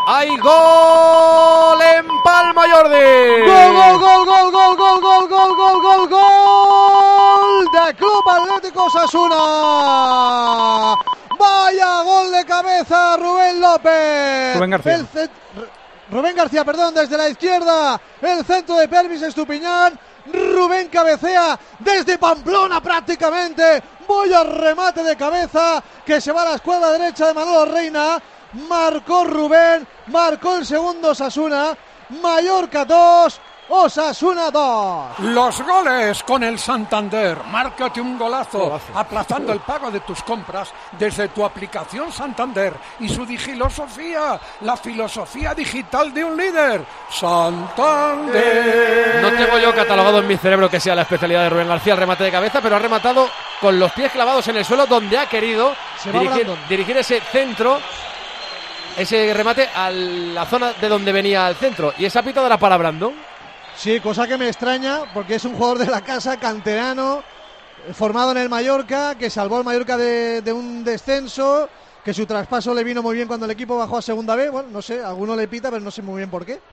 ¡Hay gol en Palma, Jordi! ¡Gol, gol, gol, gol, gol, gol, gol, gol, gol, gol, gol! ¡De Club Atlético Osasuna! ¡Vaya gol de cabeza, Rubén López! Rubén García, perdón, desde la izquierda. El centro de Pervis Estupiñán. Rubén cabecea desde Pamplona prácticamente. Vaya remate de cabeza que se va a la escuadra derecha de Manolo Reina. Marcó Rubén, marcó el segundo Osasuna. Mallorca 2, Osasuna 2. Los goles con el Santander. Márcate un golazo aplazando el pago de tus compras desde tu aplicación Santander y su digilosofía, la filosofía digital de un líder. Santander. No tengo yo catalogado en mi cerebro que sea la especialidad de Rubén García el remate de cabeza, pero ha rematado con los pies clavados en el suelo donde ha querido dirigir ese centro, ese remate a la zona de donde venía el centro. Y esa pitada era para Brandon. Sí, cosa que me extraña porque es un jugador de la casa, canterano, formado en el Mallorca, que salvó al Mallorca de un descenso, que su traspaso le vino muy bien cuando el equipo bajó a segunda B. Bueno, no sé, alguno le pita, pero no sé muy bien por qué.